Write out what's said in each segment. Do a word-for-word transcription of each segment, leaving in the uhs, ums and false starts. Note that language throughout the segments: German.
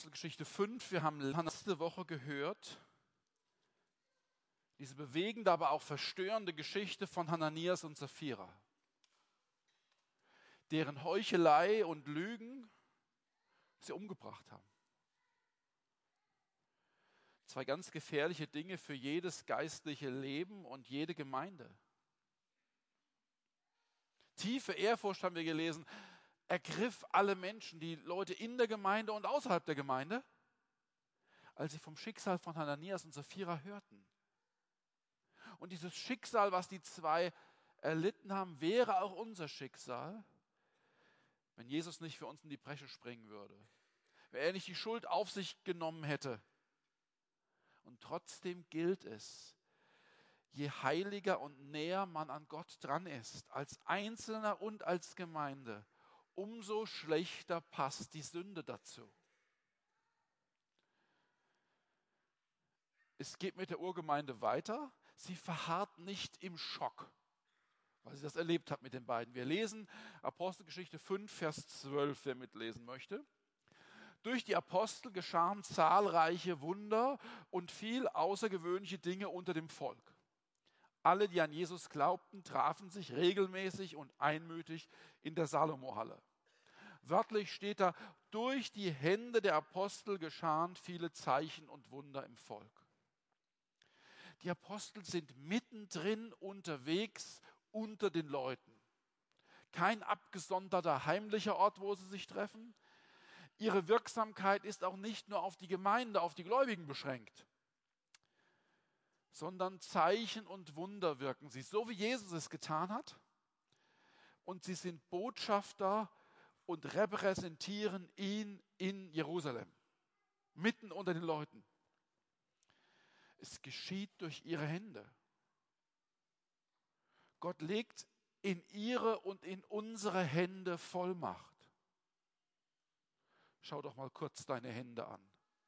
Geschichte fünf, wir haben letzte Woche gehört, diese bewegende, aber auch verstörende Geschichte von Hananias und Sapphira, deren Heuchelei und Lügen sie umgebracht haben. Zwei ganz gefährliche Dinge für jedes geistliche Leben und jede Gemeinde. Tiefe Ehrfurcht, haben wir gelesen, ergriff alle Menschen, die Leute in der Gemeinde und außerhalb der Gemeinde, als sie vom Schicksal von Hananias und Sapphira hörten. Und dieses Schicksal, was die zwei erlitten haben, wäre auch unser Schicksal, wenn Jesus nicht für uns in die Bresche springen würde. Wenn er nicht die Schuld auf sich genommen hätte. Und trotzdem gilt es, je heiliger und näher man an Gott dran ist, als Einzelner und als Gemeinde, umso schlechter passt die Sünde dazu. Es geht mit der Urgemeinde weiter. Sie verharrt nicht im Schock, weil sie das erlebt hat mit den beiden. Wir lesen Apostelgeschichte fünf, Vers zwölf, wer mitlesen möchte. Durch die Apostel geschahen zahlreiche Wunder und viel außergewöhnliche Dinge unter dem Volk. Alle, die an Jesus glaubten, trafen sich regelmäßig und einmütig in der Salomo-Halle. Wörtlich steht da, durch die Hände der Apostel geschahen viele Zeichen und Wunder im Volk. Die Apostel sind mittendrin unterwegs unter den Leuten. Kein abgesonderter heimlicher Ort, wo sie sich treffen. Ihre Wirksamkeit ist auch nicht nur auf die Gemeinde, auf die Gläubigen beschränkt, sondern Zeichen und Wunder wirken sie, so wie Jesus es getan hat. Und sie sind Botschafter und repräsentieren ihn in Jerusalem, mitten unter den Leuten. Es geschieht durch ihre Hände. Gott legt in ihre und in unsere Hände Vollmacht. Schau doch mal kurz deine Hände an.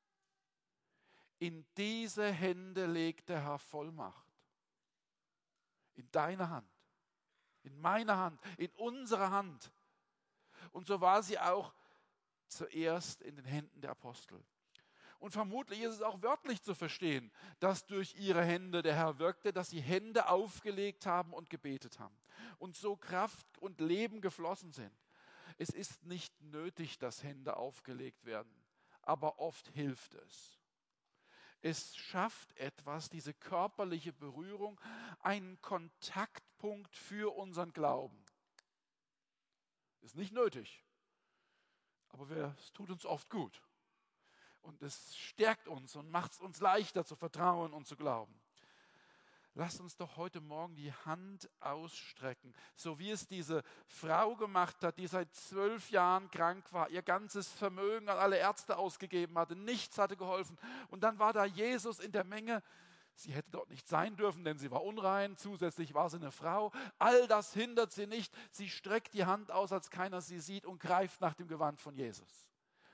In diese Hände legt der Herr Vollmacht. In deine Hand, in meine Hand, in unsere Hand. Und so war sie auch zuerst in den Händen der Apostel. Und vermutlich ist es auch wörtlich zu verstehen, dass durch ihre Hände der Herr wirkte, dass sie Hände aufgelegt haben und gebetet haben. Und so Kraft und Leben geflossen sind. Es ist nicht nötig, dass Hände aufgelegt werden, aber oft hilft es. Es schafft etwas, diese körperliche Berührung, einen Kontaktpunkt für unseren Glauben. Ist nicht nötig, aber wir, es tut uns oft gut. Und es stärkt uns und macht es uns leichter zu vertrauen und zu glauben. Lasst uns doch heute Morgen die Hand ausstrecken, so wie es diese Frau gemacht hat, die seit zwölf Jahren krank war, ihr ganzes Vermögen an alle Ärzte ausgegeben hatte, nichts hatte geholfen. Und dann war da Jesus in der Menge. Sie hätte dort nicht sein dürfen, denn sie war unrein, zusätzlich war sie eine Frau. All das hindert sie nicht. Sie streckt die Hand aus, als keiner sie sieht und greift nach dem Gewand von Jesus.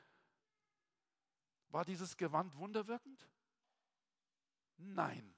War dieses Gewand wunderwirkend? Nein.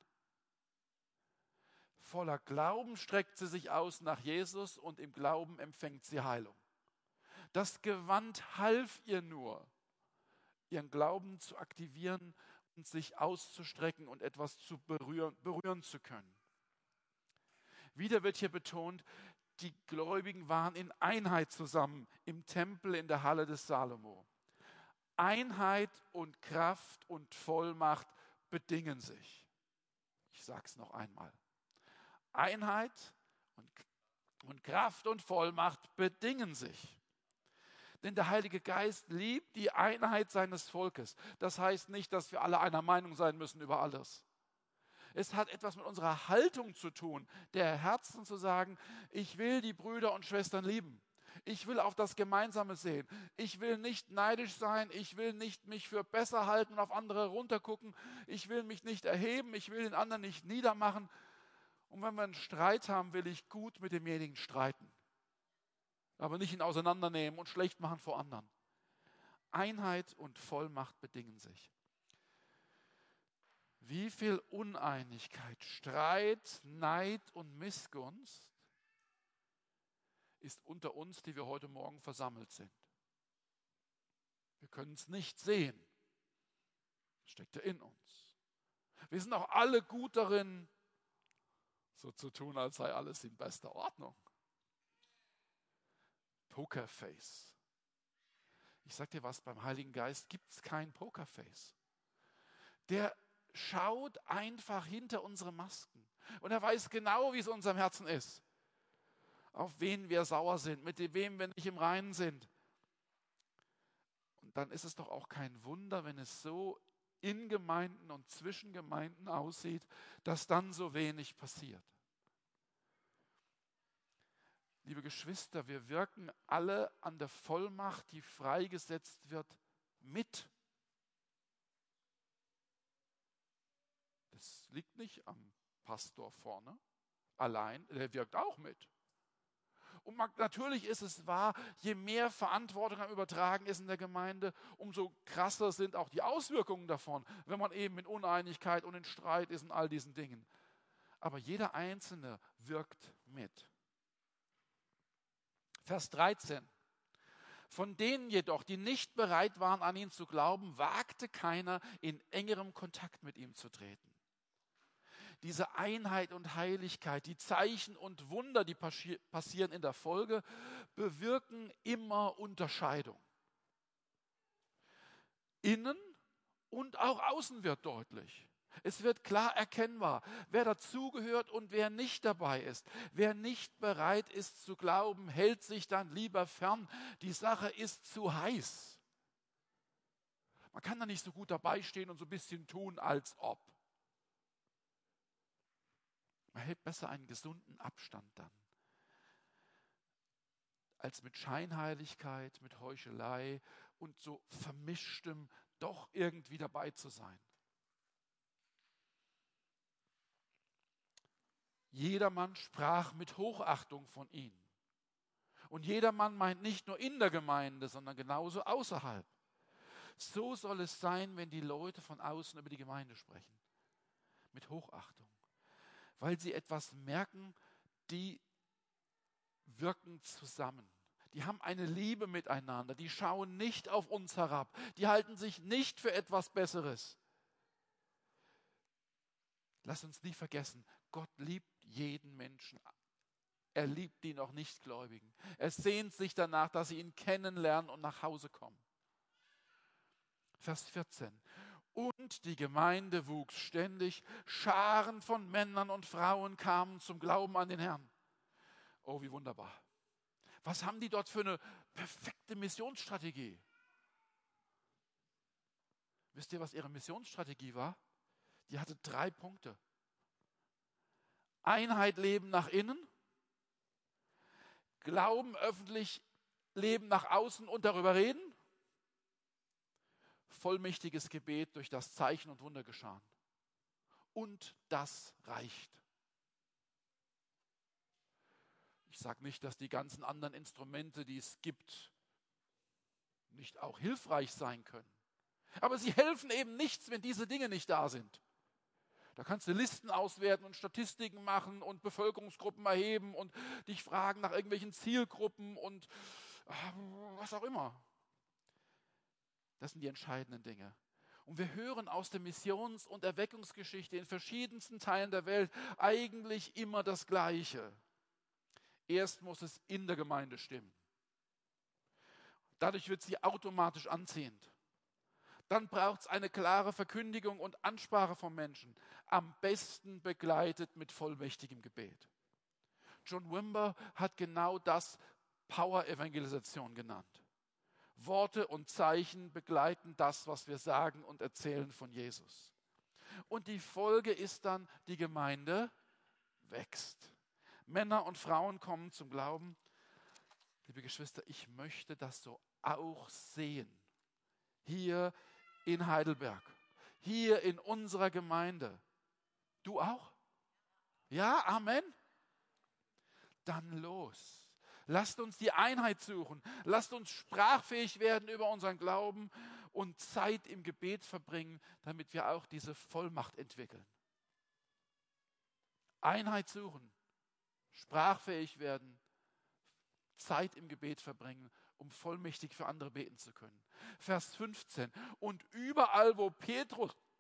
Voller Glauben streckt sie sich aus nach Jesus und im Glauben empfängt sie Heilung. Das Gewand half ihr nur, ihren Glauben zu aktivieren und sich auszustrecken und etwas zu berühren, berühren zu können. Wieder wird hier betont, die Gläubigen waren in Einheit zusammen im Tempel in der Halle des Salomo. Einheit und Kraft und Vollmacht bedingen sich. Ich sage es noch einmal. Einheit und, und Kraft und Vollmacht bedingen sich. Denn der Heilige Geist liebt die Einheit seines Volkes. Das heißt nicht, dass wir alle einer Meinung sein müssen über alles. Es hat etwas mit unserer Haltung zu tun, der Herzen zu sagen, ich will die Brüder und Schwestern lieben. Ich will auf das Gemeinsame sehen. Ich will nicht neidisch sein. Ich will nicht mich für besser halten und auf andere runtergucken. Ich will mich nicht erheben. Ich will den anderen nicht niedermachen. Und wenn wir einen Streit haben, will ich gut mit demjenigen streiten. Aber nicht ihn auseinandernehmen und schlecht machen vor anderen. Einheit und Vollmacht bedingen sich. Wie viel Uneinigkeit, Streit, Neid und Missgunst ist unter uns, die wir heute Morgen versammelt sind. Wir können es nicht sehen, Steckt ja in uns. Wir sind auch alle gut darin, so zu tun, als sei alles in bester Ordnung. Pokerface. Ich sage dir was, beim Heiligen Geist gibt es kein Pokerface. Der schaut einfach hinter unsere Masken. Und er weiß genau, wie es in unserem Herzen ist. Auf wen wir sauer sind, mit wem wir nicht im Reinen sind. Und dann ist es doch auch kein Wunder, wenn es so in Gemeinden und zwischen Gemeinden aussieht, dass dann so wenig passiert. Liebe Geschwister, wir wirken alle an der Vollmacht, die freigesetzt wird, mit. Das liegt nicht am Pastor vorne allein, der wirkt auch mit. Und man, natürlich ist es wahr, je mehr Verantwortung am Übertragen ist in der Gemeinde, umso krasser sind auch die Auswirkungen davon, wenn man eben in Uneinigkeit und in Streit ist und all diesen Dingen. Aber jeder Einzelne wirkt mit. Vers dreizehn. Von denen jedoch, die nicht bereit waren, an ihn zu glauben, wagte keiner, in engerem Kontakt mit ihm zu treten. Diese Einheit und Heiligkeit, die Zeichen und Wunder, die passieren in der Folge, bewirken immer Unterscheidung. Innen und auch außen wird deutlich. Es wird klar erkennbar, wer dazugehört und wer nicht dabei ist. Wer nicht bereit ist zu glauben, hält sich dann lieber fern. Die Sache ist zu heiß. Man kann da nicht so gut dabei stehen und so ein bisschen tun, als ob. Man hält besser einen gesunden Abstand dann, als mit Scheinheiligkeit, mit Heuchelei und so vermischtem doch irgendwie dabei zu sein. Jedermann sprach mit Hochachtung von ihnen. Und jedermann meint nicht nur in der Gemeinde, sondern genauso außerhalb. So soll es sein, wenn die Leute von außen über die Gemeinde sprechen. Mit Hochachtung. Weil sie etwas merken, die wirken zusammen. Die haben eine Liebe miteinander. Die schauen nicht auf uns herab. Die halten sich nicht für etwas Besseres. Lass uns nie vergessen, Gott liebt jeden Menschen. Er liebt die noch Nichtgläubigen. Er sehnt sich danach, dass sie ihn kennenlernen und nach Hause kommen. Vers vierzehn. Und die Gemeinde wuchs ständig, Scharen von Männern und Frauen kamen zum Glauben an den Herrn. Oh, wie wunderbar. Was haben die dort für eine perfekte Missionsstrategie? Wisst ihr, was ihre Missionsstrategie war? Die hatte drei Punkte. Einheit leben nach innen, Glauben öffentlich leben nach außen und darüber reden, vollmächtiges Gebet durch das Zeichen und Wunder geschahen. Und das reicht. Ich sage nicht, dass die ganzen anderen Instrumente, die es gibt, nicht auch hilfreich sein können. Aber sie helfen eben nichts, wenn diese Dinge nicht da sind. Da kannst du Listen auswerten und Statistiken machen und Bevölkerungsgruppen erheben und dich fragen nach irgendwelchen Zielgruppen und was auch immer. Das sind die entscheidenden Dinge. Und wir hören aus der Missions- und Erweckungsgeschichte in verschiedensten Teilen der Welt eigentlich immer das Gleiche. Erst muss es in der Gemeinde stimmen. Dadurch wird sie automatisch anziehend. Dann braucht es eine klare Verkündigung und Ansprache vom Menschen, am besten begleitet mit vollmächtigem Gebet. John Wimber hat genau das Power-Evangelisation genannt. Worte und Zeichen begleiten das, was wir sagen und erzählen von Jesus. Und die Folge ist dann, die Gemeinde wächst. Männer und Frauen kommen zum Glauben. Liebe Geschwister, ich möchte das so auch sehen. Hier in Heidelberg, hier in unserer Gemeinde. Du auch? Ja, Amen? Dann los. Lasst uns die Einheit suchen. Lasst uns sprachfähig werden über unseren Glauben und Zeit im Gebet verbringen, damit wir auch diese Vollmacht entwickeln. Einheit suchen, sprachfähig werden, Zeit im Gebet verbringen, um vollmächtig für andere beten zu können. Vers fünfzehn. Und überall, wo Petrus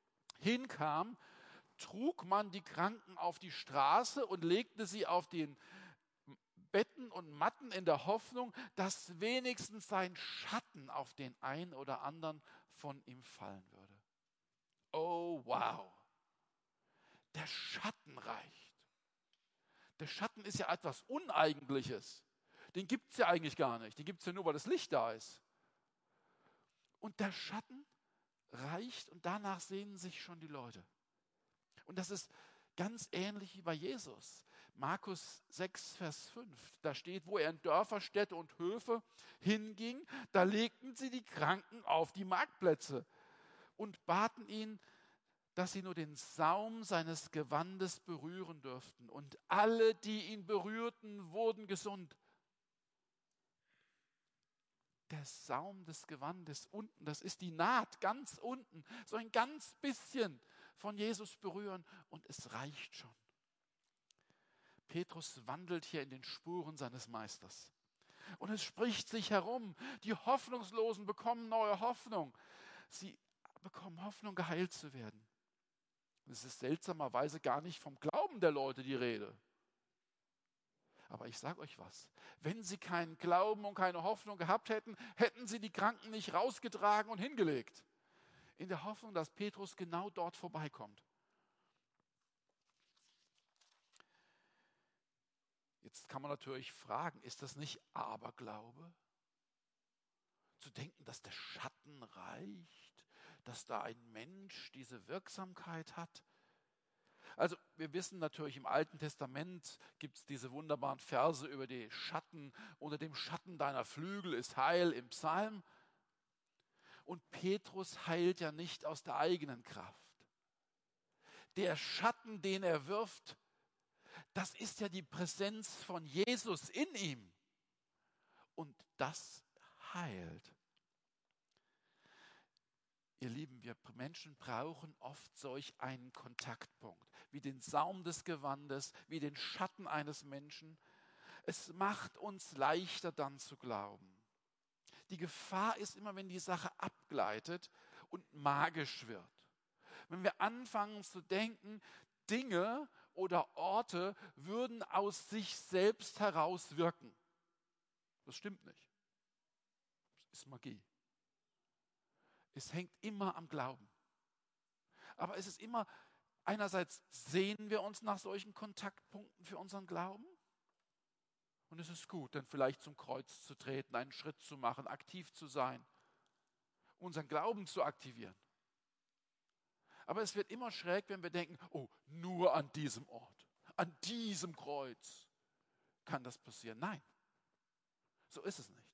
hinkam, trug man die Kranken auf die Straße und legte sie auf den Betten und Matten in der Hoffnung, dass wenigstens sein Schatten auf den einen oder anderen von ihm fallen würde. Oh, wow. Der Schatten reicht. Der Schatten ist ja etwas Uneigentliches. Den gibt es ja eigentlich gar nicht. Den gibt es ja nur, weil das Licht da ist. Und der Schatten reicht und danach sehnen sich schon die Leute. Und das ist ganz ähnlich wie bei Jesus. Markus sechs, Vers fünf, da steht, wo er in Dörfer, Städte und Höfe hinging, da legten sie die Kranken auf die Marktplätze und baten ihn, dass sie nur den Saum seines Gewandes berühren dürften. Und alle, die ihn berührten, wurden gesund. Der Saum des Gewandes unten, das ist die Naht ganz unten, so ein ganz bisschen von Jesus berühren und es reicht schon. Petrus wandelt hier in den Spuren seines Meisters. Und es spricht sich herum, die Hoffnungslosen bekommen neue Hoffnung. Sie bekommen Hoffnung, geheilt zu werden. Es ist seltsamerweise gar nicht vom Glauben der Leute die Rede. Aber ich sage euch was, wenn sie keinen Glauben und keine Hoffnung gehabt hätten, hätten sie die Kranken nicht rausgetragen und hingelegt. In der Hoffnung, dass Petrus genau dort vorbeikommt. Jetzt kann man natürlich fragen, ist das nicht Aberglaube? Zu denken, dass der Schatten reicht, dass da ein Mensch diese Wirksamkeit hat? Also wir wissen natürlich, im Alten Testament gibt es diese wunderbaren Verse über die Schatten. Unter dem Schatten deiner Flügel ist Heil im Psalm. Und Petrus heilt ja nicht aus der eigenen Kraft. Der Schatten, den er wirft, das ist ja die Präsenz von Jesus in ihm. Und das heilt. Ihr Lieben, wir Menschen brauchen oft solch einen Kontaktpunkt, wie den Saum des Gewandes, wie den Schatten eines Menschen. Es macht uns leichter dann zu glauben. Die Gefahr ist immer, wenn die Sache abgleitet und magisch wird. Wenn wir anfangen zu denken, Dinge oder Orte würden aus sich selbst heraus wirken. Das stimmt nicht. Das ist Magie. Es hängt immer am Glauben. Aber es ist immer, einerseits sehnen wir uns nach solchen Kontaktpunkten für unseren Glauben. Und es ist gut, dann vielleicht zum Kreuz zu treten, einen Schritt zu machen, aktiv zu sein, unseren Glauben zu aktivieren. Aber es wird immer schräg, wenn wir denken, oh, nur an diesem Ort, an diesem Kreuz kann das passieren. Nein, so ist es nicht.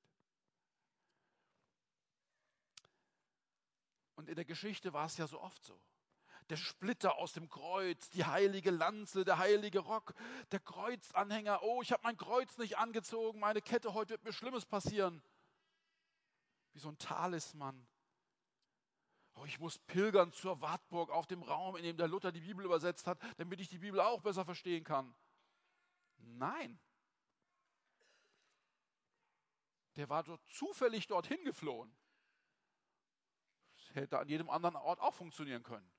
Und in der Geschichte war es ja so oft so. Der Splitter aus dem Kreuz, die heilige Lanze, der heilige Rock, der Kreuzanhänger. Oh, ich habe mein Kreuz nicht angezogen, meine Kette, heute wird mir Schlimmes passieren. Wie so ein Talisman. Oh, ich muss pilgern zur Wartburg auf dem Raum, in dem der Luther die Bibel übersetzt hat, damit ich die Bibel auch besser verstehen kann. Nein. Der war dort zufällig dorthin geflohen. Das hätte an jedem anderen Ort auch funktionieren können.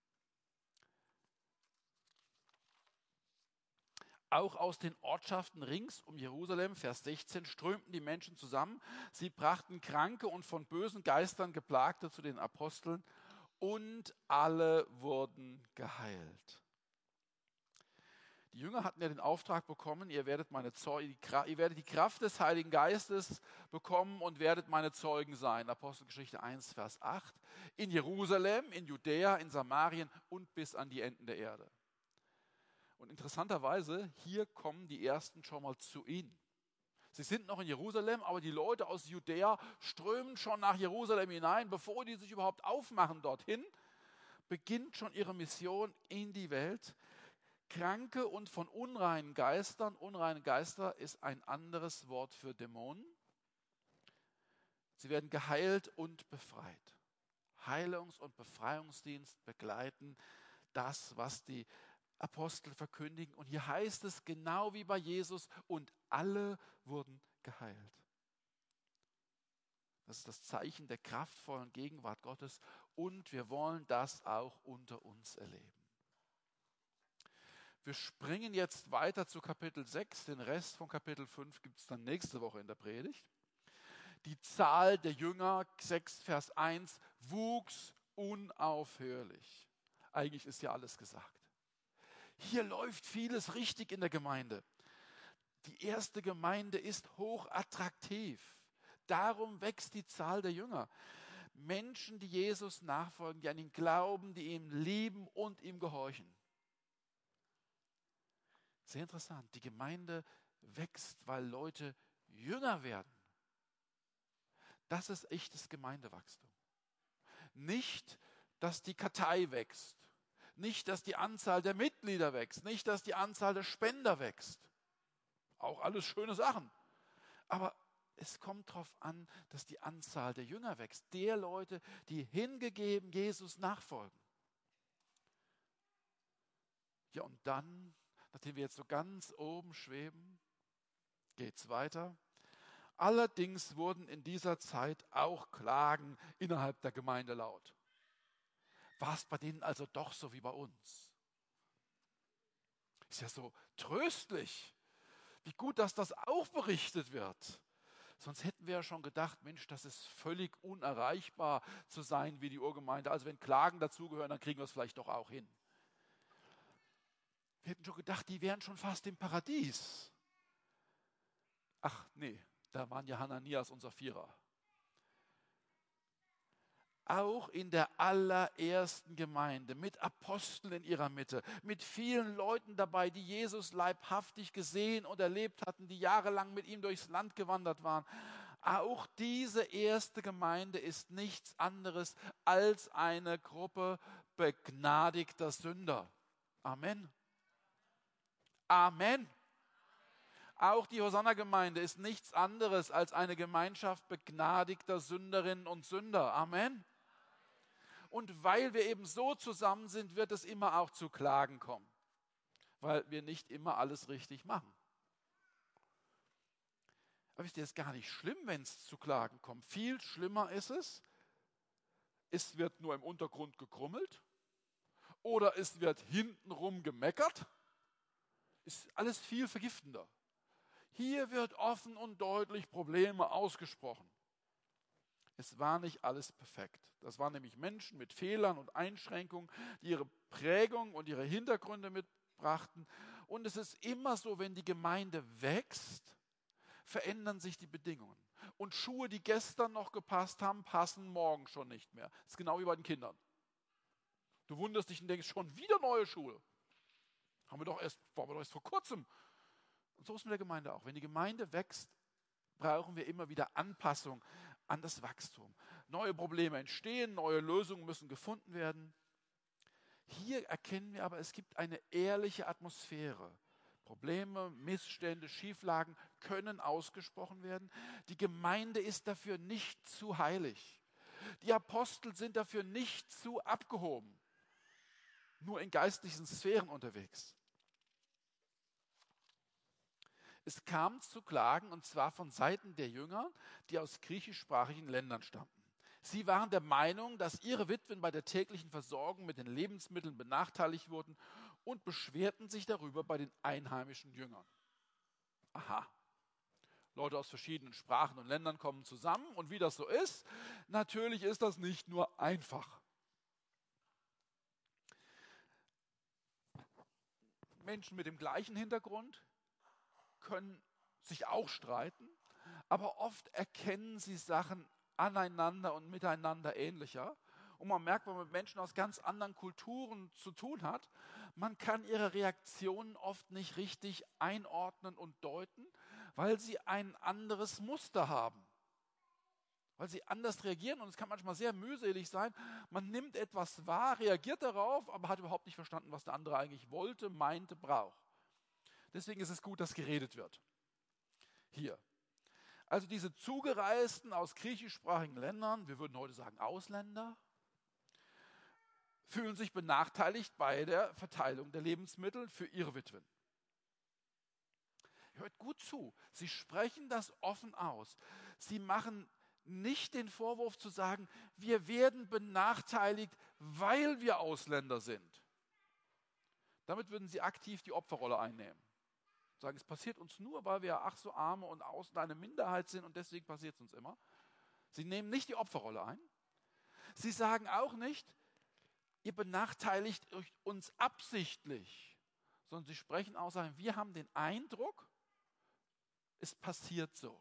Auch aus den Ortschaften rings um Jerusalem, Vers sechzehn, strömten die Menschen zusammen. Sie brachten Kranke und von bösen Geistern Geplagte zu den Aposteln und alle wurden geheilt. Die Jünger hatten ja den Auftrag bekommen, ihr werdet, meine Zeugen, ihr werdet die Kraft des Heiligen Geistes bekommen und werdet meine Zeugen sein. Apostelgeschichte eins, Vers acht. In Jerusalem, in Judäa, in Samarien und bis an die Enden der Erde. Und interessanterweise, hier kommen die Ersten schon mal zu ihnen. Sie sind noch in Jerusalem, aber die Leute aus Judäa strömen schon nach Jerusalem hinein. Bevor die sich überhaupt aufmachen dorthin, beginnt schon ihre Mission in die Welt. Kranke und von unreinen Geistern, unreine Geister ist ein anderes Wort für Dämonen. Sie werden geheilt und befreit. Heilungs- und Befreiungsdienst begleiten das, was die Apostel verkündigen. Und hier heißt es genau wie bei Jesus, und alle wurden geheilt. Das ist das Zeichen der kraftvollen Gegenwart Gottes und wir wollen das auch unter uns erleben. Wir springen jetzt weiter zu Kapitel sechs. Den Rest von Kapitel fünf gibt es dann nächste Woche in der Predigt. Die Zahl der Jünger, sechs Vers eins, wuchs unaufhörlich. Eigentlich ist ja alles gesagt. Hier läuft vieles richtig in der Gemeinde. Die erste Gemeinde ist hochattraktiv. Darum wächst die Zahl der Jünger. Menschen, die Jesus nachfolgen, die an ihn glauben, die ihm lieben und ihm gehorchen. Sehr interessant. Die Gemeinde wächst, weil Leute jünger werden. Das ist echtes Gemeindewachstum. Nicht, dass die Kartei wächst. Nicht, dass die Anzahl der Mitglieder wächst. Nicht, dass die Anzahl der Spender wächst. Auch alles schöne Sachen. Aber es kommt darauf an, dass die Anzahl der Jünger wächst. Der Leute, die hingegeben Jesus nachfolgen. Ja, und dann, nachdem wir jetzt so ganz oben schweben, geht es weiter. Allerdings wurden in dieser Zeit auch Klagen innerhalb der Gemeinde laut. War es bei denen also doch so wie bei uns? Ist ja so tröstlich. Wie gut, dass das auch berichtet wird. Sonst hätten wir ja schon gedacht, Mensch, das ist völlig unerreichbar zu sein wie die Urgemeinde. Also wenn Klagen dazugehören, dann kriegen wir es vielleicht doch auch hin. Wir hätten schon gedacht, die wären schon fast im Paradies. Ach nee, da waren ja Hananias und Sapphira. Auch in der allerersten Gemeinde, mit Aposteln in ihrer Mitte, mit vielen Leuten dabei, die Jesus leibhaftig gesehen und erlebt hatten, die jahrelang mit ihm durchs Land gewandert waren. Auch diese erste Gemeinde ist nichts anderes als eine Gruppe begnadigter Sünder. Amen. Amen. Auch die Hosanna-Gemeinde ist nichts anderes als eine Gemeinschaft begnadigter Sünderinnen und Sünder. Amen. Und weil wir eben so zusammen sind, wird es immer auch zu Klagen kommen, weil wir nicht immer alles richtig machen. Aber wisst ihr, es ist gar nicht schlimm, wenn es zu Klagen kommt. Viel schlimmer ist es, es wird nur im Untergrund gegrummelt oder es wird hintenrum gemeckert. Ist alles viel vergiftender. Hier wird offen und deutlich Probleme ausgesprochen. Es war nicht alles perfekt. Das waren nämlich Menschen mit Fehlern und Einschränkungen, die ihre Prägung und ihre Hintergründe mitbrachten. Und es ist immer so, wenn die Gemeinde wächst, verändern sich die Bedingungen. Und Schuhe, die gestern noch gepasst haben, passen morgen schon nicht mehr. Das ist genau wie bei den Kindern. Du wunderst dich und denkst, schon wieder neue Schuhe. Haben wir doch erst, waren wir doch erst vor kurzem. Und so ist mit der Gemeinde auch. Wenn die Gemeinde wächst, brauchen wir immer wieder Anpassung an das Wachstum. Neue Probleme entstehen, neue Lösungen müssen gefunden werden. Hier erkennen wir aber, es gibt eine ehrliche Atmosphäre. Probleme, Missstände, Schieflagen können ausgesprochen werden. Die Gemeinde ist dafür nicht zu heilig. Die Apostel sind dafür nicht zu abgehoben. Nur in geistlichen Sphären unterwegs. Es kam zu Klagen, und zwar von Seiten der Jünger, die aus griechischsprachigen Ländern stammten. Sie waren der Meinung, dass ihre Witwen bei der täglichen Versorgung mit den Lebensmitteln benachteiligt wurden und beschwerten sich darüber bei den einheimischen Jüngern. Aha, Leute aus verschiedenen Sprachen und Ländern kommen zusammen und wie das so ist, natürlich ist das nicht nur einfach. Menschen mit dem gleichen Hintergrund können sich auch streiten, aber oft erkennen sie Sachen aneinander und miteinander ähnlicher. Und man merkt, wenn man mit Menschen aus ganz anderen Kulturen zu tun hat, man kann ihre Reaktionen oft nicht richtig einordnen und deuten, weil sie ein anderes Muster haben. Weil sie anders reagieren und es kann manchmal sehr mühselig sein. Man nimmt etwas wahr, reagiert darauf, aber hat überhaupt nicht verstanden, was der andere eigentlich wollte, meinte, braucht. Deswegen ist es gut, dass geredet wird. Hier. Also diese Zugereisten aus griechischsprachigen Ländern, wir würden heute sagen Ausländer, fühlen sich benachteiligt bei der Verteilung der Lebensmittel für ihre Witwen. Hört gut zu. Sie sprechen das offen aus. Sie machen nicht den Vorwurf zu sagen, wir werden benachteiligt, weil wir Ausländer sind. Damit würden sie aktiv die Opferrolle einnehmen. Sagen, es passiert uns nur, weil wir ach so arme und außen eine Minderheit sind und deswegen passiert es uns immer. Sie nehmen nicht die Opferrolle ein. Sie sagen auch nicht, ihr benachteiligt uns absichtlich, sondern sie sprechen auch, sagen, wir haben den Eindruck, es passiert so.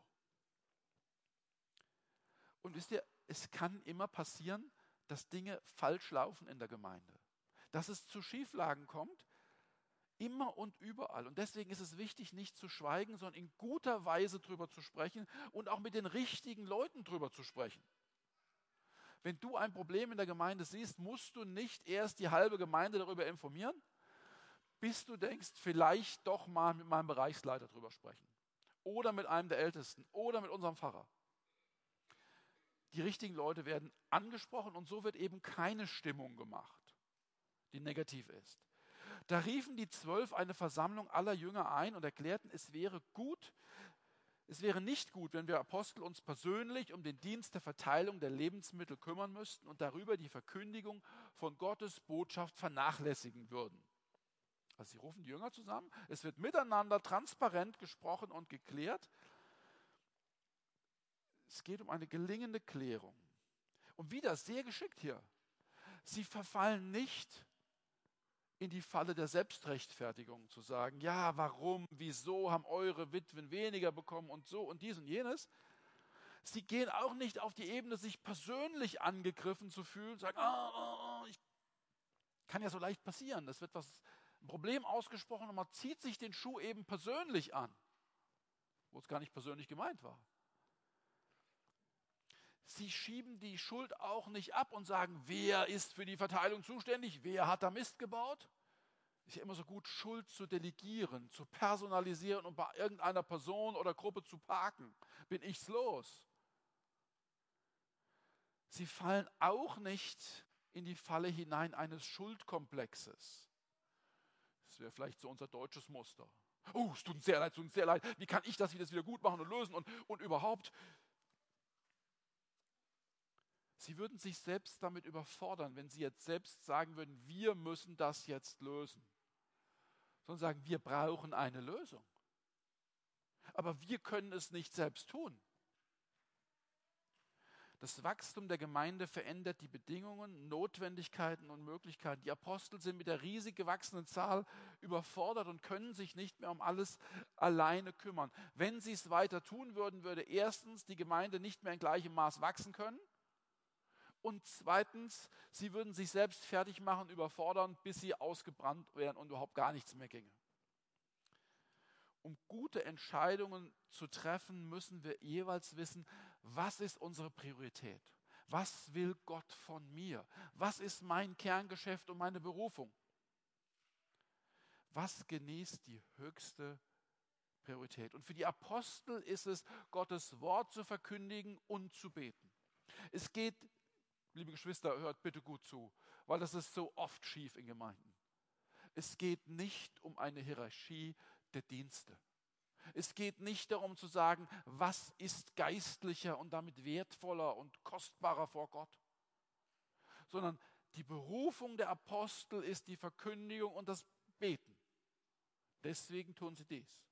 Und wisst ihr, es kann immer passieren, dass Dinge falsch laufen in der Gemeinde. Dass es zu Schieflagen kommt, immer und überall. Und deswegen ist es wichtig, nicht zu schweigen, sondern in guter Weise drüber zu sprechen und auch mit den richtigen Leuten drüber zu sprechen. Wenn du ein Problem in der Gemeinde siehst, musst du nicht erst die halbe Gemeinde darüber informieren, bis du denkst, vielleicht doch mal mit meinem Bereichsleiter drüber sprechen. Oder mit einem der Ältesten oder mit unserem Pfarrer. Die richtigen Leute werden angesprochen und so wird eben keine Stimmung gemacht, die negativ ist. Da riefen die Zwölf eine Versammlung aller Jünger ein und erklärten, es wäre gut, es wäre nicht gut, wenn wir Apostel uns persönlich um den Dienst der Verteilung der Lebensmittel kümmern müssten und darüber die Verkündigung von Gottes Botschaft vernachlässigen würden. Also sie rufen die Jünger zusammen, es wird miteinander transparent gesprochen und geklärt. Es geht um eine gelingende Klärung. Und wieder sehr geschickt hier. Sie verfallen nicht in die Falle der Selbstrechtfertigung, zu sagen, ja, warum, wieso haben eure Witwen weniger bekommen und so und dies und jenes. Sie gehen auch nicht auf die Ebene, sich persönlich angegriffen zu fühlen, sagen, oh, oh, oh, ich, kann ja so leicht passieren. Es wird was, ein Problem ausgesprochen und man zieht sich den Schuh eben persönlich an, wo es gar nicht persönlich gemeint war. Sie schieben die Schuld auch nicht ab und sagen, wer ist für die Verteilung zuständig, wer hat da Mist gebaut. Ist ja immer so gut, Schuld zu delegieren, zu personalisieren und bei irgendeiner Person oder Gruppe zu parken. Bin ich's los? Sie fallen auch nicht in die Falle hinein eines Schuldkomplexes. Das wäre vielleicht so unser deutsches Muster. Oh, es tut uns sehr leid, es tut uns sehr leid. Wie kann ich das wieder gut machen und lösen und, und überhaupt? Sie würden sich selbst damit überfordern, wenn sie jetzt selbst sagen würden, wir müssen das jetzt lösen. Sondern sagen, wir brauchen eine Lösung. Aber wir können es nicht selbst tun. Das Wachstum der Gemeinde verändert die Bedingungen, Notwendigkeiten und Möglichkeiten. Die Apostel sind mit der riesig gewachsenen Zahl überfordert und können sich nicht mehr um alles alleine kümmern. Wenn sie es weiter tun würden, würde erstens die Gemeinde nicht mehr in gleichem Maß wachsen können. Und zweitens, sie würden sich selbst fertig machen, überfordern, bis sie ausgebrannt wären und überhaupt gar nichts mehr ginge. Um gute Entscheidungen zu treffen, müssen wir jeweils wissen, was ist unsere Priorität? Was will Gott von mir? Was ist mein Kerngeschäft und meine Berufung? Was genießt die höchste Priorität? Und für die Apostel ist es, Gottes Wort zu verkündigen und zu beten. Es geht, liebe Geschwister, hört bitte gut zu, weil das ist so oft schief in Gemeinden. Es geht nicht um eine Hierarchie der Dienste. Es geht nicht darum zu sagen, was ist geistlicher und damit wertvoller und kostbarer vor Gott, sondern die Berufung der Apostel ist die Verkündigung und das Beten. Deswegen tun sie dies.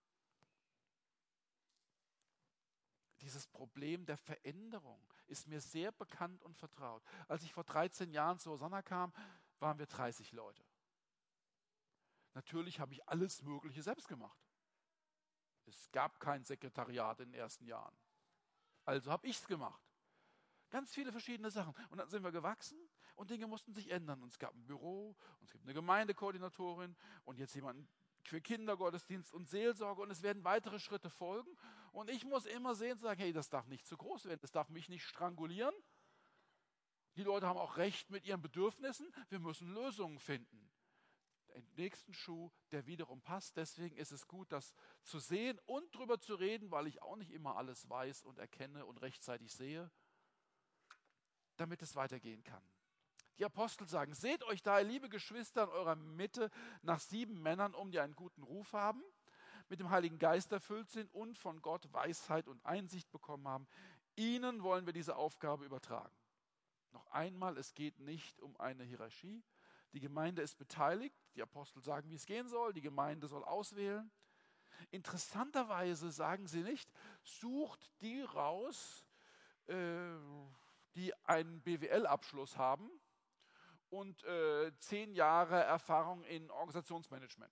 Dieses Problem der Veränderung ist mir sehr bekannt und vertraut. Als ich vor dreizehn Jahren zu Hosanna kam, waren wir dreißig Leute. Natürlich habe ich alles Mögliche selbst gemacht. Es gab kein Sekretariat in den ersten Jahren. Also habe ich es gemacht. Ganz viele verschiedene Sachen. Und dann sind wir gewachsen und Dinge mussten sich ändern. Und es gab ein Büro, und es gibt eine Gemeindekoordinatorin und jetzt jemanden für Kindergottesdienst und Seelsorge und es werden weitere Schritte folgen. Und ich muss immer sehen und sagen, hey, das darf nicht zu groß werden, das darf mich nicht strangulieren. Die Leute haben auch Recht mit ihren Bedürfnissen. Wir müssen Lösungen finden. Den nächsten Schuh, der wiederum passt. Deswegen ist es gut, das zu sehen und drüber zu reden, weil ich auch nicht immer alles weiß und erkenne und rechtzeitig sehe, damit es weitergehen kann. Die Apostel sagen, seht euch daher, liebe Geschwister, in eurer Mitte nach sieben Männern um, die einen guten Ruf haben, mit dem Heiligen Geist erfüllt sind und von Gott Weisheit und Einsicht bekommen haben. Ihnen wollen wir diese Aufgabe übertragen. Noch einmal, es geht nicht um eine Hierarchie. Die Gemeinde ist beteiligt. Die Apostel sagen, wie es gehen soll. Die Gemeinde soll auswählen. Interessanterweise sagen sie nicht, sucht die raus, äh, die einen B W L-Abschluss haben und äh, zehn Jahre Erfahrung in Organisationsmanagement.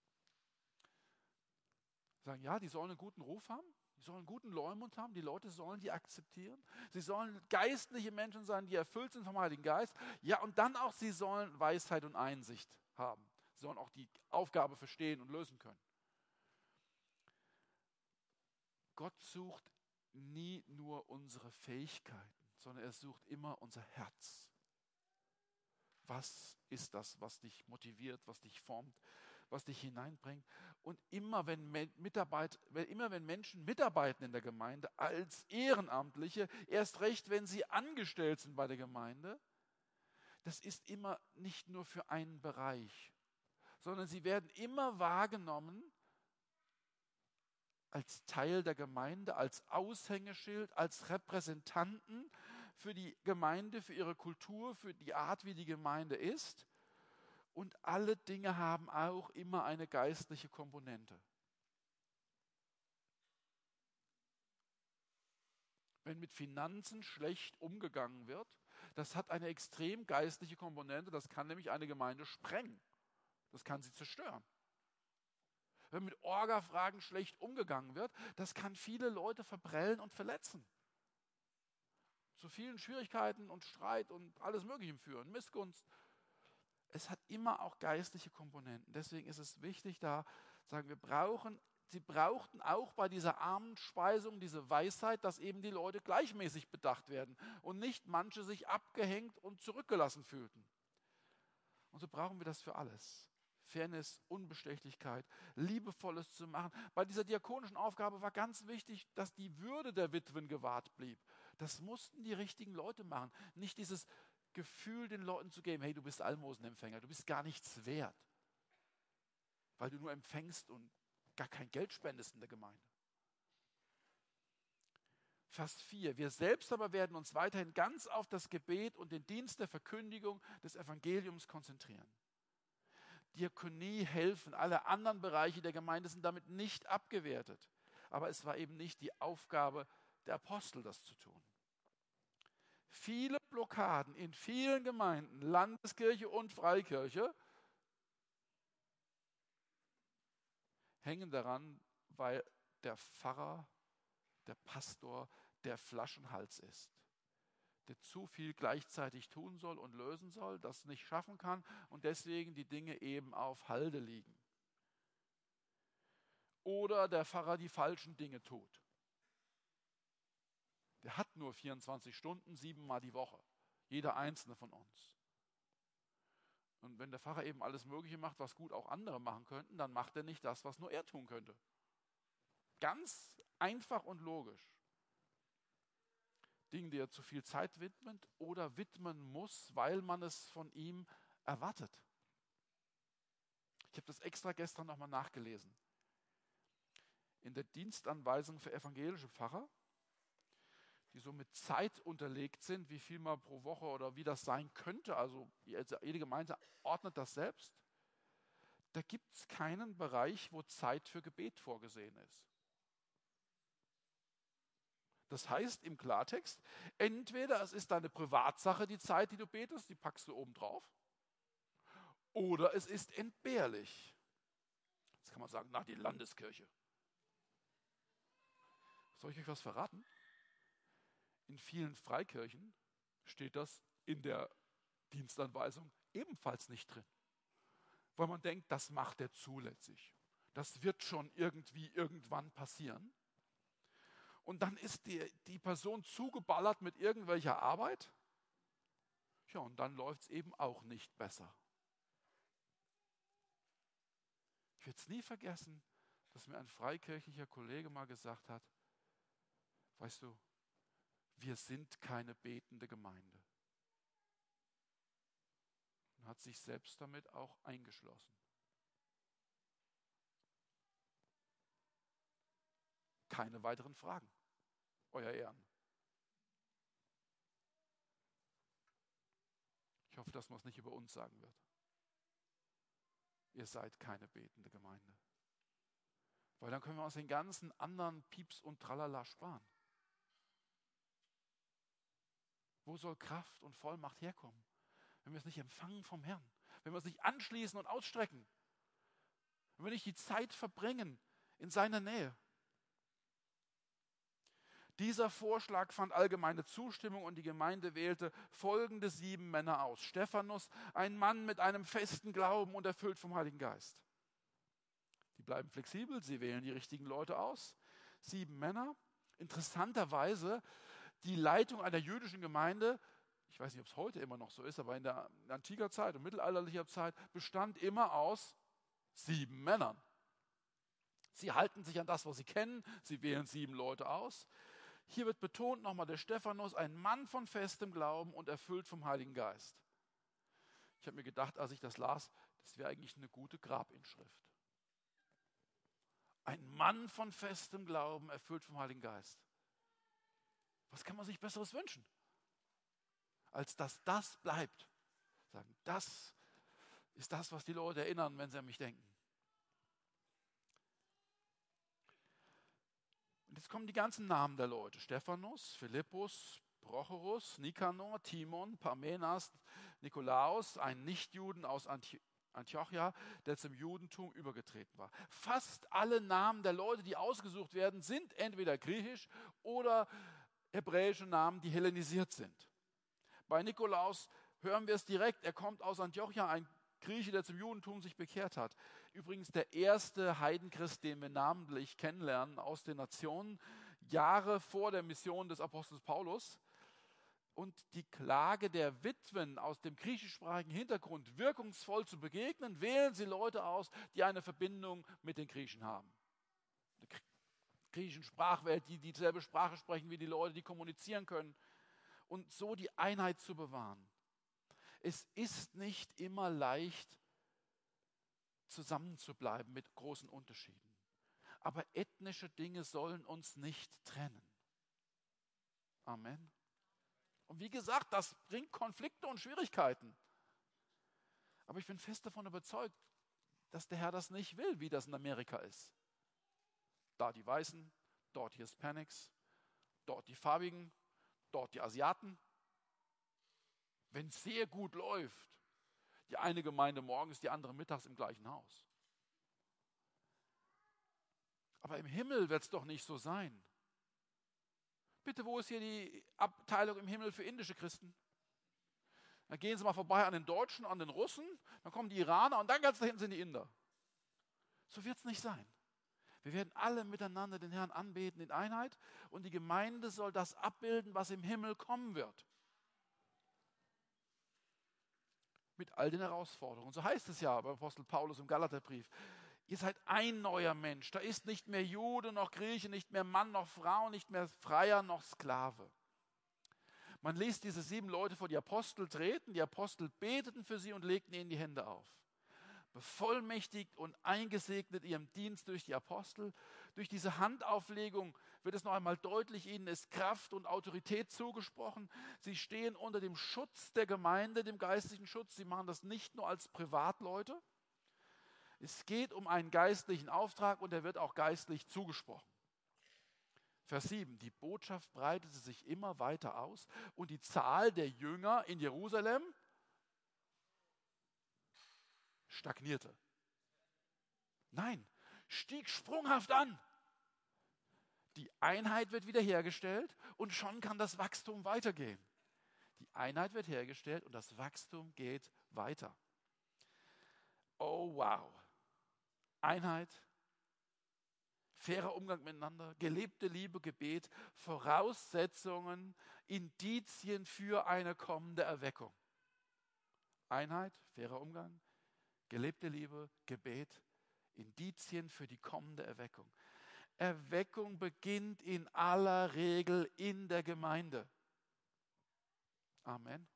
Sagen, ja, die sollen einen guten Ruf haben, die sollen einen guten Leumund haben, die Leute sollen die akzeptieren. Sie sollen geistliche Menschen sein, die erfüllt sind vom Heiligen Geist. Ja, und dann auch, sie sollen Weisheit und Einsicht haben. Sie sollen auch die Aufgabe verstehen und lösen können. Gott sucht nie nur unsere Fähigkeiten, sondern er sucht immer unser Herz. Was ist das, was dich motiviert, was dich formt, was dich hineinbringt? Und immer wenn, Mitarbeit, immer wenn Menschen mitarbeiten in der Gemeinde als Ehrenamtliche, erst recht, wenn sie angestellt sind bei der Gemeinde, das ist immer nicht nur für einen Bereich, sondern sie werden immer wahrgenommen als Teil der Gemeinde, als Aushängeschild, als Repräsentanten für die Gemeinde, für ihre Kultur, für die Art, wie die Gemeinde ist. Und alle Dinge haben auch immer eine geistliche Komponente. Wenn mit Finanzen schlecht umgegangen wird, das hat eine extrem geistliche Komponente, das kann nämlich eine Gemeinde sprengen. Das kann sie zerstören. Wenn mit Orga-Fragen schlecht umgegangen wird, das kann viele Leute verprellen und verletzen. Zu vielen Schwierigkeiten und Streit und alles Mögliche führen, Missgunst. Es hat immer auch geistliche Komponenten. Deswegen ist es wichtig, da sagen wir, brauchen, sie brauchten auch bei dieser Armenspeisung diese Weisheit, dass eben die Leute gleichmäßig bedacht werden und nicht manche sich abgehängt und zurückgelassen fühlten. Und so brauchen wir das für alles. Fairness, Unbestechlichkeit, Liebevolles zu machen. Bei dieser diakonischen Aufgabe war ganz wichtig, dass die Würde der Witwen gewahrt blieb. Das mussten die richtigen Leute machen. Nicht dieses Gefühl den Leuten zu geben, hey, du bist Almosenempfänger, du bist gar nichts wert, weil du nur empfängst und gar kein Geld spendest in der Gemeinde. Vers vier. Wir selbst aber werden uns weiterhin ganz auf das Gebet und den Dienst der Verkündigung des Evangeliums konzentrieren. Diakonie, helfen, alle anderen Bereiche der Gemeinde sind damit nicht abgewertet. Aber es war eben nicht die Aufgabe der Apostel, das zu tun. Viele Blockaden in vielen Gemeinden, Landeskirche und Freikirche, hängen daran, weil der Pfarrer, der Pastor, der Flaschenhals ist, der zu viel gleichzeitig tun soll und lösen soll, das nicht schaffen kann und deswegen die Dinge eben auf Halde liegen. Oder der Pfarrer die falschen Dinge tut. Der hat nur vierundzwanzig Stunden, siebenmal die Woche. Jeder einzelne von uns. Und wenn der Pfarrer eben alles Mögliche macht, was gut auch andere machen könnten, dann macht er nicht das, was nur er tun könnte. Ganz einfach und logisch. Dinge, die er zu viel Zeit widmet oder widmen muss, weil man es von ihm erwartet. Ich habe das extra gestern nochmal nachgelesen. In der Dienstanweisung für evangelische Pfarrer, die so mit Zeit unterlegt sind, wie viel mal pro Woche oder wie das sein könnte, also jede Gemeinde ordnet das selbst, da gibt es keinen Bereich, wo Zeit für Gebet vorgesehen ist. Das heißt im Klartext, entweder es ist deine Privatsache, die Zeit, die du betest, die packst du oben drauf, oder es ist entbehrlich. Jetzt kann man sagen, nach die Landeskirche. Soll ich euch was verraten? In vielen Freikirchen steht das in der Dienstanweisung ebenfalls nicht drin. Weil man denkt, das macht er zulässig. Das wird schon irgendwie irgendwann passieren. Und dann ist die, die Person zugeballert mit irgendwelcher Arbeit. Ja, und dann läuft es eben auch nicht besser. Ich werde es nie vergessen, dass mir ein freikirchlicher Kollege mal gesagt hat, weißt du, wir sind keine betende Gemeinde. Und hat sich selbst damit auch eingeschlossen. Keine weiteren Fragen, Euer Ehren. Ich hoffe, dass man es nicht über uns sagen wird. Ihr seid keine betende Gemeinde. Weil dann können wir uns den ganzen anderen Pieps und Tralala sparen. Wo soll Kraft und Vollmacht herkommen, wenn wir es nicht empfangen vom Herrn? Wenn wir es nicht anschließen und ausstrecken? Wenn wir nicht die Zeit verbringen in seiner Nähe? Dieser Vorschlag fand allgemeine Zustimmung und die Gemeinde wählte folgende sieben Männer aus. Stephanus, ein Mann mit einem festen Glauben und erfüllt vom Heiligen Geist. Die bleiben flexibel, sie wählen die richtigen Leute aus. Sieben Männer. Interessanterweise, die Leitung einer jüdischen Gemeinde, ich weiß nicht, ob es heute immer noch so ist, aber in der antiker Zeit und mittelalterlicher Zeit bestand immer aus sieben Männern. Sie halten sich an das, was sie kennen, sie wählen sieben Leute aus. Hier wird betont nochmal der Stephanus, ein Mann von festem Glauben und erfüllt vom Heiligen Geist. Ich habe mir gedacht, als ich das las, das wäre eigentlich eine gute Grabinschrift. Ein Mann von festem Glauben, erfüllt vom Heiligen Geist. Was kann man sich Besseres wünschen, als dass das bleibt? Sagen, das ist das, was die Leute erinnern, wenn sie an mich denken. Und jetzt kommen die ganzen Namen der Leute. Stephanus, Philippus, Prochorus, Nikanor, Timon, Parmenas, Nikolaus, ein Nichtjuden aus Antiochia. Antiochia, der zum Judentum übergetreten war. Fast alle Namen der Leute, die ausgesucht werden, sind entweder griechisch oder hebräische Namen, die hellenisiert sind. Bei Nikolaus hören wir es direkt, er kommt aus Antiochia, ein Grieche, der zum Judentum sich bekehrt hat. Übrigens der erste Heidenchrist, den wir namentlich kennenlernen aus den Nationen, Jahre vor der Mission des Apostels Paulus. Und die Klage der Witwen aus dem griechischsprachigen Hintergrund wirkungsvoll zu begegnen, wählen sie Leute aus, die eine Verbindung mit den Griechen haben. Die griechischen Sprachwelt, die dieselbe Sprache sprechen wie die Leute, die kommunizieren können. Und so die Einheit zu bewahren. Es ist nicht immer leicht, zusammenzubleiben mit großen Unterschieden. Aber ethnische Dinge sollen uns nicht trennen. Amen. Und wie gesagt, das bringt Konflikte und Schwierigkeiten. Aber ich bin fest davon überzeugt, dass der Herr das nicht will, wie das in Amerika ist. Da die Weißen, dort die Hispanics, dort die Farbigen, dort die Asiaten. Wenn es sehr gut läuft, die eine Gemeinde morgens, die andere mittags im gleichen Haus. Aber im Himmel wird es doch nicht so sein. Bitte, wo ist hier die Abteilung im Himmel für indische Christen? Dann gehen Sie mal vorbei an den Deutschen, an den Russen, dann kommen die Iraner und dann ganz da hinten sind die Inder. So wird es nicht sein. Wir werden alle miteinander den Herrn anbeten in Einheit und die Gemeinde soll das abbilden, was im Himmel kommen wird. Mit all den Herausforderungen. So heißt es ja beim Apostel Paulus im Galaterbrief. Ihr seid ein neuer Mensch. Da ist nicht mehr Jude noch Grieche, nicht mehr Mann noch Frau, nicht mehr Freier noch Sklave. Man ließ diese sieben Leute vor die Apostel treten. Die Apostel beteten für sie und legten ihnen die Hände auf. Bevollmächtigt und eingesegnet ihrem Dienst durch die Apostel. Durch diese Handauflegung wird es noch einmal deutlich, ihnen ist Kraft und Autorität zugesprochen. Sie stehen unter dem Schutz der Gemeinde, dem geistlichen Schutz. Sie machen das nicht nur als Privatleute. Es geht um einen geistlichen Auftrag und der wird auch geistlich zugesprochen. Vers sieben, die Botschaft breitete sich immer weiter aus und die Zahl der Jünger in Jerusalem stagnierte. Nein, stieg sprunghaft an. Die Einheit wird wiederhergestellt und schon kann das Wachstum weitergehen. Die Einheit wird hergestellt und das Wachstum geht weiter. Oh wow. Einheit, fairer Umgang miteinander, gelebte Liebe, Gebet, Voraussetzungen, Indizien für eine kommende Erweckung. Einheit, fairer Umgang, gelebte Liebe, Gebet, Indizien für die kommende Erweckung. Erweckung beginnt in aller Regel in der Gemeinde. Amen.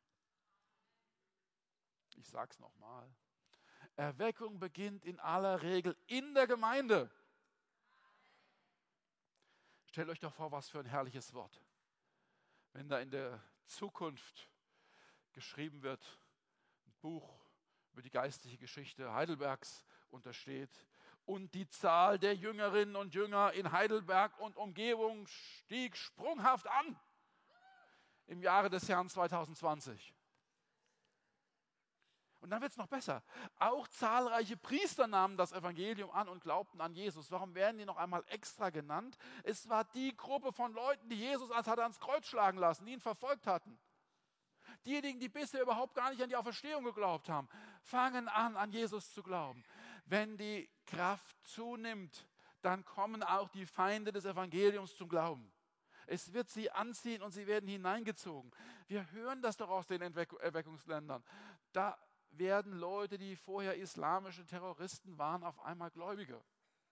Ich sage es nochmal. Erweckung beginnt in aller Regel in der Gemeinde. Stellt euch doch vor, was für ein herrliches Wort. Wenn da in der Zukunft geschrieben wird, Buch über die geistliche Geschichte Heidelbergs untersteht. Und die Zahl der Jüngerinnen und Jünger in Heidelberg und Umgebung stieg sprunghaft an im Jahre des Herrn zweitausendzwanzig. Und dann wird es noch besser. Auch zahlreiche Priester nahmen das Evangelium an und glaubten an Jesus. Warum werden die noch einmal extra genannt? Es war die Gruppe von Leuten, die Jesus als hat er ans Kreuz schlagen lassen, die ihn verfolgt hatten. Diejenigen, die bisher überhaupt gar nicht an die Auferstehung geglaubt haben, fangen an, an Jesus zu glauben. Wenn die Kraft zunimmt, dann kommen auch die Feinde des Evangeliums zum Glauben. Es wird sie anziehen und sie werden hineingezogen. Wir hören das doch aus den Erweck- Erweckungsländern. Da werden Leute, die vorher islamische Terroristen waren, auf einmal Gläubige.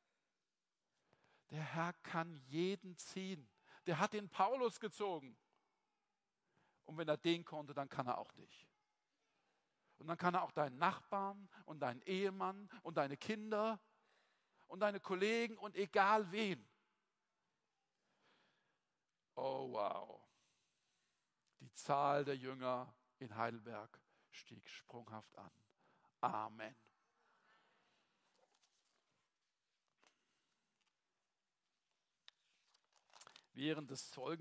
Der Herr kann jeden ziehen. Der hat den Paulus gezogen. Und wenn er den konnte, dann kann er auch dich. Und dann kann er auch deinen Nachbarn und deinen Ehemann und deine Kinder und deine Kollegen und egal wen. Oh wow. Die Zahl der Jünger in Heidelberg stieg sprunghaft an. Amen. Während des Zeugen